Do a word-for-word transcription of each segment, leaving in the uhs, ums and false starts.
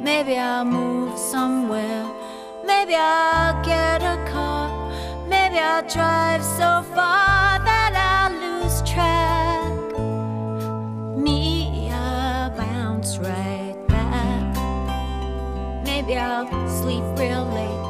Maybe I'll move somewhere. Maybe I'll get a car. Maybe I'll drive so far that I'll lose track. Me, I'll bounce right back. Maybe I'll sleep real late.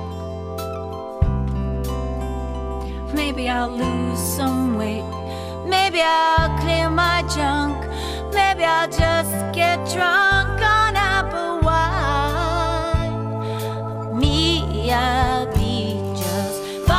Maybe I'll lose some weight. Maybe I'll clear my junk. Maybe I'll just get drunk on apple wine. Me, I'll be just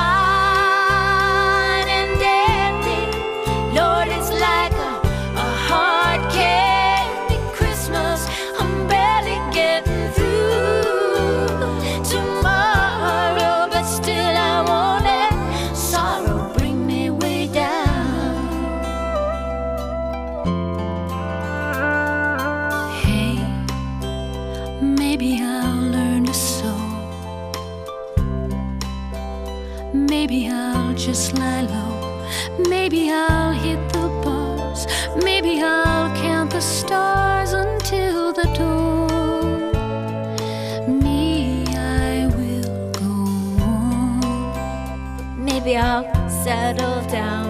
fine and dandy. Lord, it's like a, a hard candy Christmas. I'm barely getting through tomorrow, but still I won't let sorrow bring me way down. Hey, maybe I'll learn to sew. Maybe I'll just lie low. Maybe I'll hit the bars. Maybe I'll count the stars until the dawn. Me, I will go on. Maybe I'll settle down.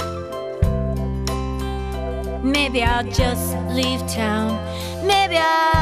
Maybe I'll just leave town. Maybe I'll